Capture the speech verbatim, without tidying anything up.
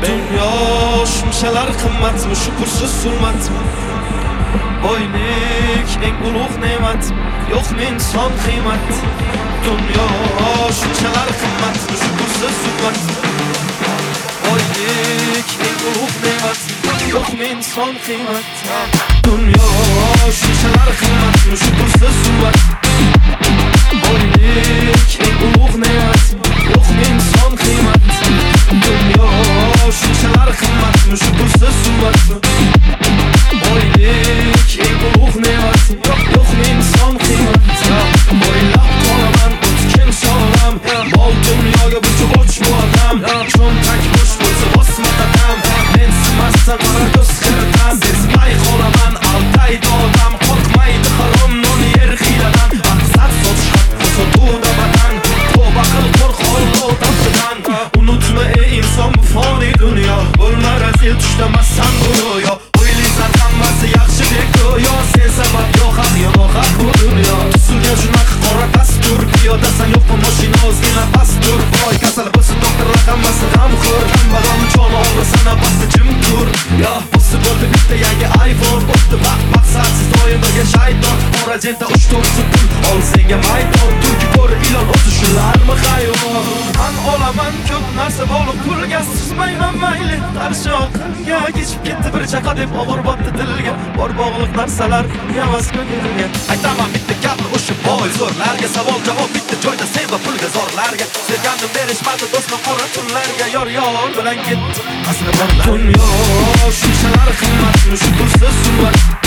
Dunyo shunchalar qimmatmi, shu pulsiz zulmatmi? Boylik eng ulug' ne'mat, yo'qmi inson qiymat? Dunyo shunchalar qimmatmi, shu pulsiz zulmatmi? Boylik eng ulug' ne'mat, yo'qmi inson qiymat? Dunyo shunchalar qimmatmi, shu pulsiz zulmatmi? Boylik eng ulug' ne'mat, yo'qmi inson qiymat? Dunyo shunchalar qimmatmi, shu pulsiz zulmatmi? Boylik eng ulug' ne'mat, yo'qmi inson qiymat? Boylab qolaman o'tkin sog'lom, mol dunyoga buchi ochmu odam. Cho'ntak bo'sh bo'lsa bosma qadam, men sinmasdan qara ko'z qiritam. Sezmay qolaman aldaydi odam, qo'rqmaydi harom non yer hiyladan. Maqsad sotish sotuvda badan, tavba qil qo'rq Alloh tafsidan. Unutma ey inson bu foniy dunyo, bo'lma razil tushdamassan go'yo. O'ylaysan hammasi yaxshidek go'yo, sen sabab yo'q haq yo'q haq bu dunyo. Tuzilgan shunaqa qora dastur, piyodasan yo'qmi mashina o'zgina pastur. Voy kasal bo'lsa doktorlar hammasi g'amxo'r, kambag'al joni og'risa nafasi jim tur. Yo bo'lsa bo'ldi bitta yangi iPhone, o'tdi vaqt maqsadsiz doim birga shayton. Orajenta uch to'rt pul ol senga maydon, turki ko'ri ilon o'zi shularmi hayvon? Man olaman ko'p narsa bog'liq pulga, sizmayman mayli qarshi oqimga. Kechib ketdi bir chaqa deb og'ir botdi dilga, bor bog'liq narsalar emas ko'ngilga. Aytaman bitta gapni o'sha boy zo'rlarga, savol javob bitta joyda sen va pulga zorlarga. Sevgandim berishmadi do'stman qora tunlarga, yor yor bilan ketdi asli borlar. Dunyo shunchalar qimmatmi, shu pulsiz zulmat.